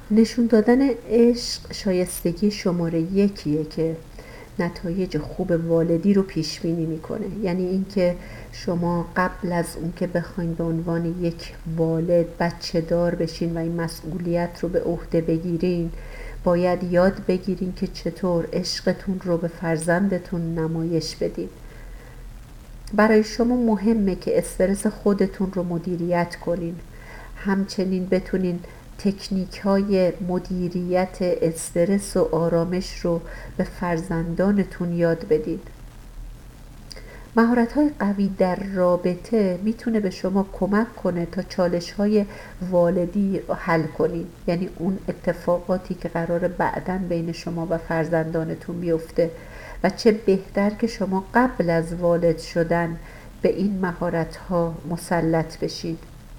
نشون دادن عشق شایستگی شماره یکیه که نتایج خوب والدی رو پیش بینی میکنه. یعنی اینکه شما قبل از اون که بخواین به عنوان یک والد بچه دار بشین و این مسئولیت رو به عهده بگیرین، باید یاد بگیرین که چطور عشقتون رو به فرزندتون نمایش بدین. برای شما مهمه که استرس خودتون رو مدیریت کنین، همچنین بتونین تکنیک های مدیریت استرس و آرامش رو به فرزندانتون یاد بدید. مهارت های قوی در رابطه میتونه به شما کمک کنه تا چالش های والدی رو حل کنید. یعنی اون اتفاقاتی که قراره بعداً بین شما و فرزندانتون بیفته و چه بهتر که شما قبل از والد شدن به این مهارت ها مسلط بشید.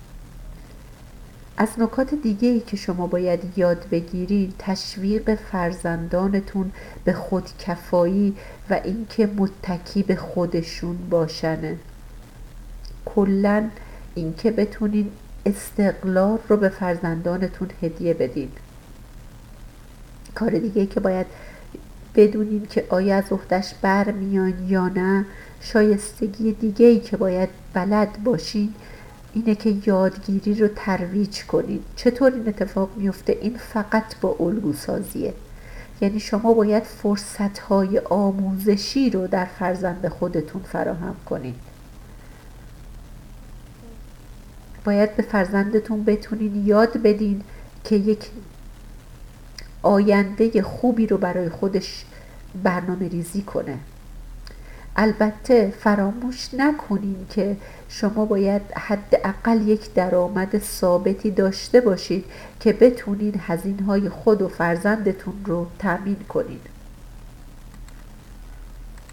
از نکات دیگه‌ای که شما باید یاد بگیرید تشویق فرزندانتون به خودکفایی و اینکه متکی به خودشون باشنه. کلاً اینکه بتونین استقلال رو به فرزندانتون هدیه بدید. کار دیگه‌ای که باید بدونین که آیا از عهده‌اش برمیان یا نه، شایستگی دیگه‌ای که باید بلد باشین اینه که یادگیری رو ترویج کنید. چطور این اتفاق میفته؟ این فقط با الگو سازیه. یعنی شما باید فرصت‌های آموزشی رو در فرزند خودتون فراهم کنید. باید به فرزندتون بتونین یاد بدین که یک آینده خوبی رو برای خودش برنامه ریزی کنه. البته فراموش نکنین که شما باید حداقل یک درآمد ثابتی داشته باشید که بتونین هزینه‌های خود و فرزندتون رو تأمین کنین.